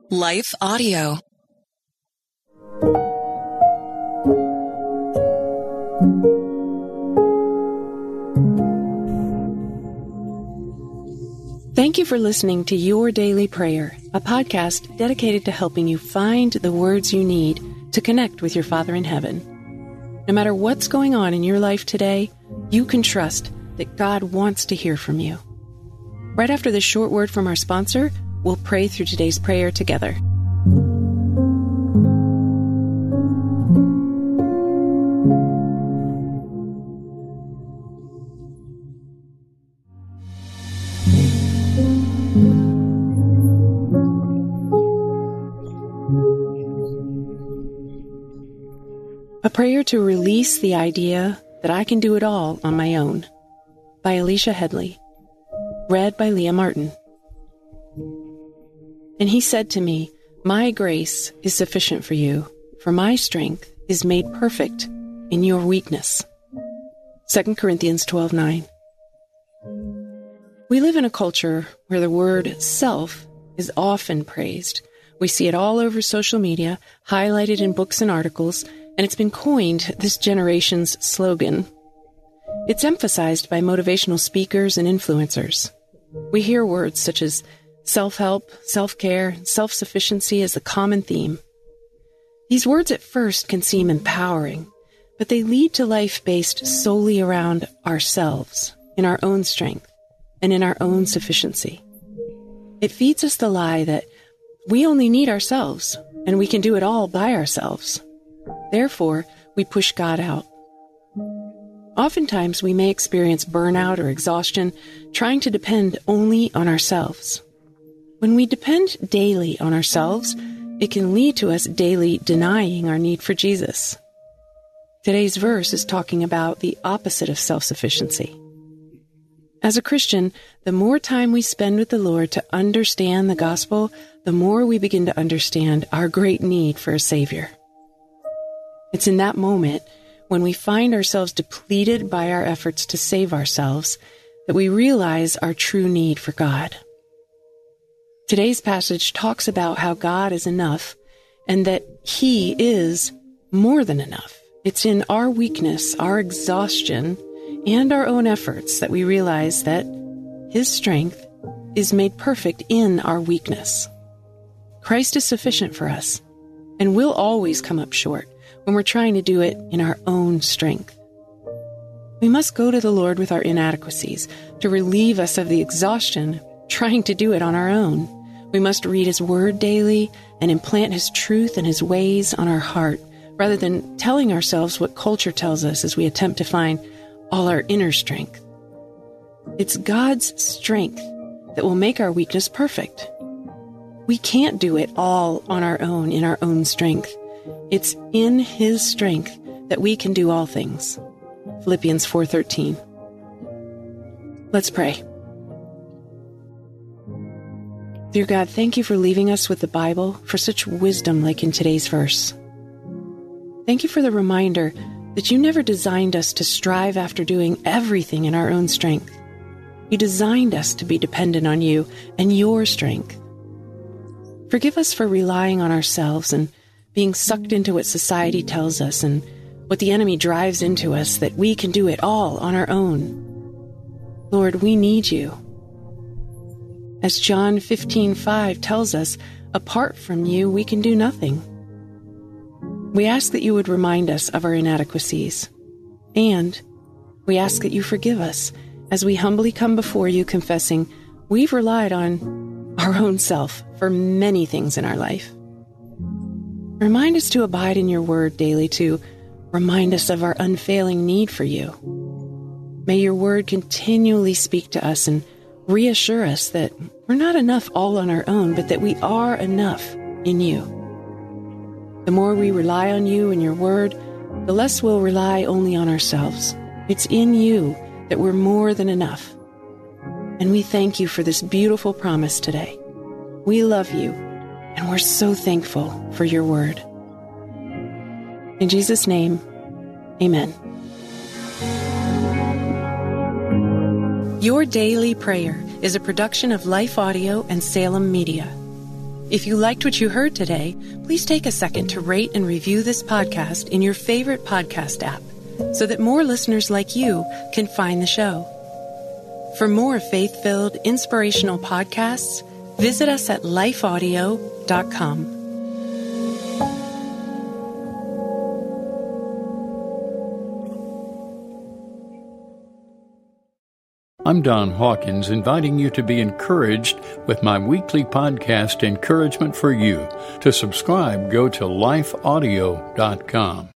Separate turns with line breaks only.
Life Audio.
Thank you for listening to Your Daily Prayer, a podcast dedicated to helping you find the words you need to connect with your Father in heaven. No matter what's going on in your life today, you can trust that God wants to hear from you. Right after this short word from our sponsor, we'll pray through today's prayer together. A prayer to release the idea that I can do it all on my own, by Alicia Headley, read by Leah Martin. And he said to me, "My grace is sufficient for you, for my strength is made perfect in your weakness." 2 Corinthians 12:9. We live in a culture where the word self is often praised. We see it all over social media, highlighted in books and articles, and it's been coined this generation's slogan. It's emphasized by motivational speakers and influencers. We hear words such as self-help, self-care, self-sufficiency as the common theme. These words at first can seem empowering, but they lead to life based solely around ourselves, in our own strength, and in our own sufficiency. It feeds us the lie that we only need ourselves, and we can do it all by ourselves. Therefore, we push God out. Oftentimes, we may experience burnout or exhaustion trying to depend only on ourselves. When we depend daily on ourselves, it can lead to us daily denying our need for Jesus. Today's verse is talking about the opposite of self-sufficiency. As a Christian, the more time we spend with the Lord to understand the gospel, the more we begin to understand our great need for a Savior. It's in that moment, when we find ourselves depleted by our efforts to save ourselves, that we realize our true need for God. Today's passage talks about how God is enough and that He is more than enough. It's in our weakness, our exhaustion, and our own efforts that we realize that His strength is made perfect in our weakness. Christ is sufficient for us, and we'll always come up short when we're trying to do it in our own strength. We must go to the Lord with our inadequacies to relieve us of the exhaustion trying to do it on our own. We must read His Word daily and implant His truth and His ways on our heart, rather than telling ourselves what culture tells us as we attempt to find all our inner strength. It's God's strength that will make our weakness perfect. We can't do it all on our own in our own strength. It's in His strength that we can do all things. Philippians 4:13. Let's pray. Dear God, thank you for leaving us with the Bible, for such wisdom like in today's verse. Thank you for the reminder that you never designed us to strive after doing everything in our own strength. You designed us to be dependent on you and your strength. Forgive us for relying on ourselves and being sucked into what society tells us and what the enemy drives into us, that we can do it all on our own. Lord, we need you. As John 15:5 tells us, apart from you, we can do nothing. We ask that you would remind us of our inadequacies, and we ask that you forgive us as we humbly come before you confessing we've relied on our own self for many things in our life. Remind us to abide in your word daily, to remind us of our unfailing need for you. May your word continually speak to us and reassure us that we're not enough all on our own, but that we are enough in you. The more we rely on you and your word, the less we'll rely only on ourselves. It's in you that we're more than enough. And we thank you for this beautiful promise today. We love you, and we're so thankful for your word. In Jesus' name, amen. Your Daily Prayer is a production of Life Audio and Salem Media. If you liked what you heard today, please take a second to rate and review this podcast in your favorite podcast app so that more listeners like you can find the show. For more faith-filled, inspirational podcasts, visit us at lifeaudio.com.
I'm Don Hawkins, inviting you to be encouraged with my weekly podcast, Encouragement for You. To subscribe, go to lifeaudio.com.